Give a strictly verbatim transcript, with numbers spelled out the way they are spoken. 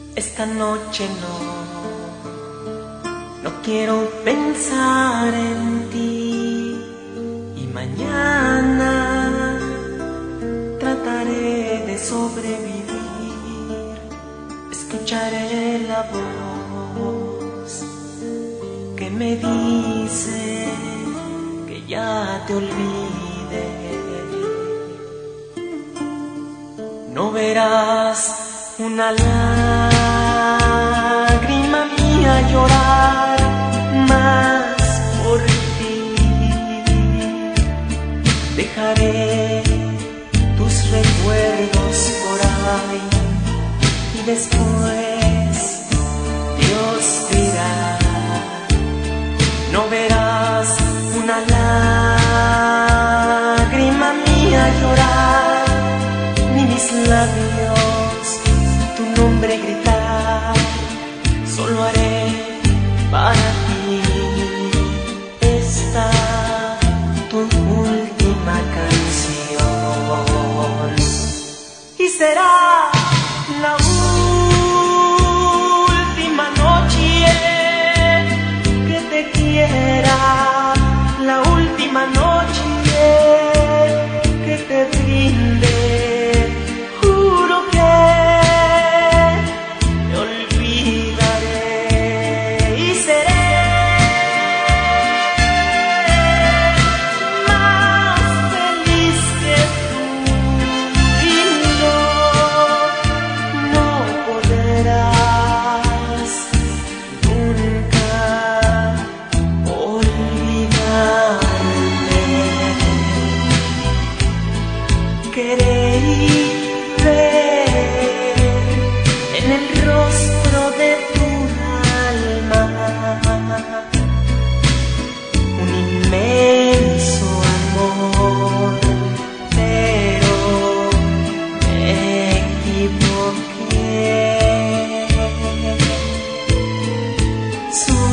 Esta noche no, no quiero pensar en ti, y mañana trataré de sobrevivir. Escucharé la voz que me dice que ya te olvidé. No verás una lágrima mía llorar más por ti. Dejaré tus recuerdos por ahí y después Dios dirá. No verás una lágrima mía llorar, ni mis labios tu nombre gritar. Solo haré para ti esta tu última canción, y será la última noche que te quiera, la última noche que te brinde. Juro que te olvidaré y seré más feliz que tú, y no, no podrás nunca olvidarme. Queréis ver en el rostro de tu alma un inmenso amor, pero me equivoqué. Su